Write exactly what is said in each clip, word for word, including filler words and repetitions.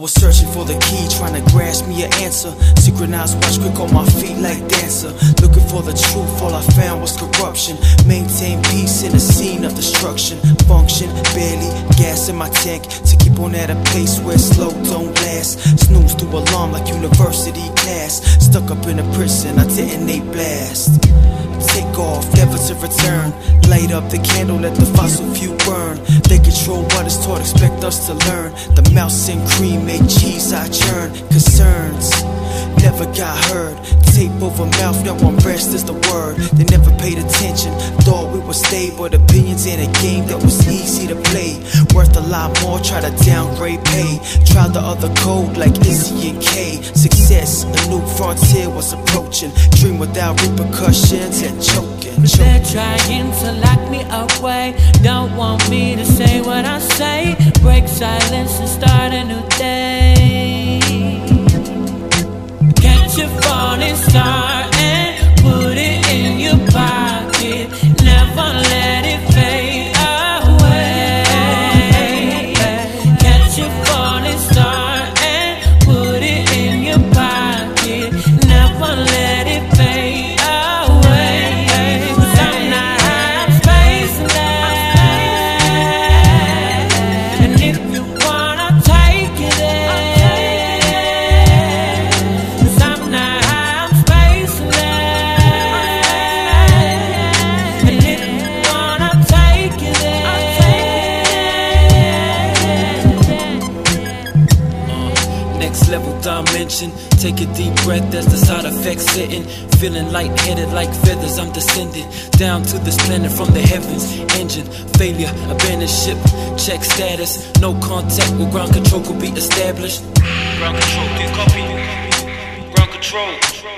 was searching for the key, trying to grasp me an answer. Synchronized watch quick on my feet like dancer. Looking for the truth, all I found was corruption. Maintain peace in a scene of destruction. Function, barely gas in my tank to keep on at a pace where slow don't last. Snooze through alarm like university class. Stuck up in a prison, I detonate blast. Take off, never to return. Light up the candle, let the fossil fuel burn. They control what is taught, expect us to learn. The mouse and cream make cheese I churn. Concerns never got heard. Tape over mouth, no one rest is the word. They never paid attention, thought we would stay. But opinions in a game that was easy to play. Worth a lot more, try to downgrade pay. Try the other code like Izzy and K. Success, a new frontier was approaching. Dream without repercussions and choking. But they're trying to lock me away. Don't want me to say what I say. Break silence and start a new day. Catch a falling star and put it in your pocket. Never let it fade away. Catch a falling star and put it in your pocket. Never let it fade away. 'Cause I'm not high, I'm spaceless. And if you wanna take it there, 'cause I'm not high, I'm spaceless. And if you wanna take it there. Next level dimension, take a deep breath as the side effects sitting. Feeling lightheaded like feathers, I'm descending down to this planet from the heavens. Engine failure, abandoned ship, check status. No contact with ground control could be established. Ground control, get copy. Ground control.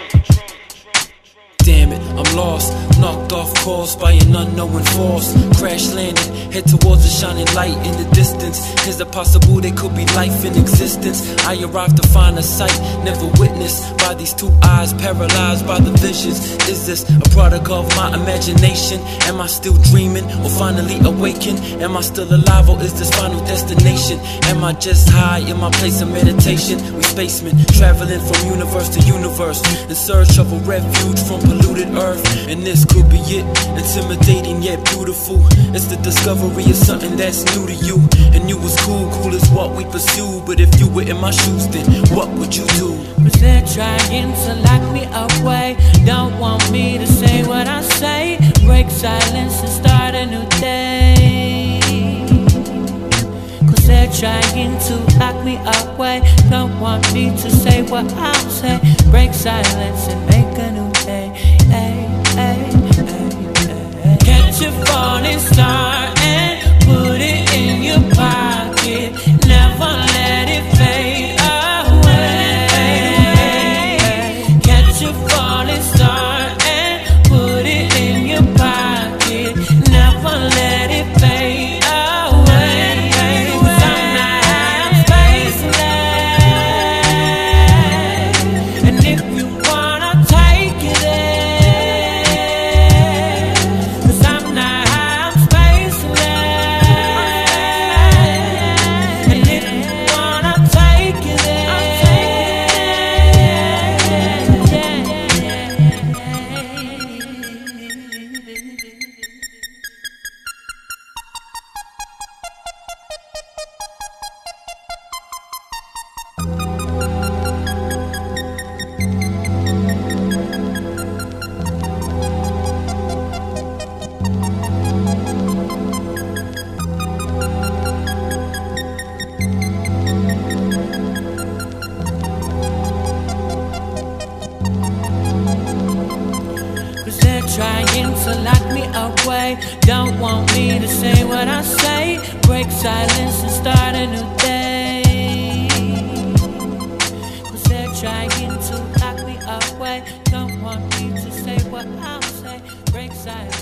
Damn it, I'm lost. Knocked off course by an unknown force. Crash landed, head towards a shining light in the distance. Is it possible there could be life in existence? I arrived to find a sight never witnessed by these two eyes, paralyzed by the visions. Is this a product of my imagination? Am I still dreaming or finally awakened? Am I still alive or is this final destination? Am I just high in my place of meditation? We spacemen traveling from universe to universe in search of a refuge from polluted earth. And this could be it, intimidating yet beautiful. It's the discovery of something that's new to you. And you was cool, cool is what we pursue. But if you were in my shoes, then what would you do? But they're trying to lock me away. Don't want me to say what I say. Break silence and start a new day. 'Cause they're trying to lock me away. Don't want me to say what I'll say. Break silence and make a new day. Ay, ay, ay, ay. Catch a falling star and put it in your pocket. Never let it fade away. Catch a falling star and put it in your pocket. Never let it fade away. 'Cause I'm not high, I'm spaceless. And if you wanna take it there, 'cause I'm not high, I'm spaceless. And if you wanna take it trying to lock me away. Don't want me to say what I say. Break silence and start a new day. 'Cause they're trying to lock me away. Don't want me to say what I'll say. Break silence.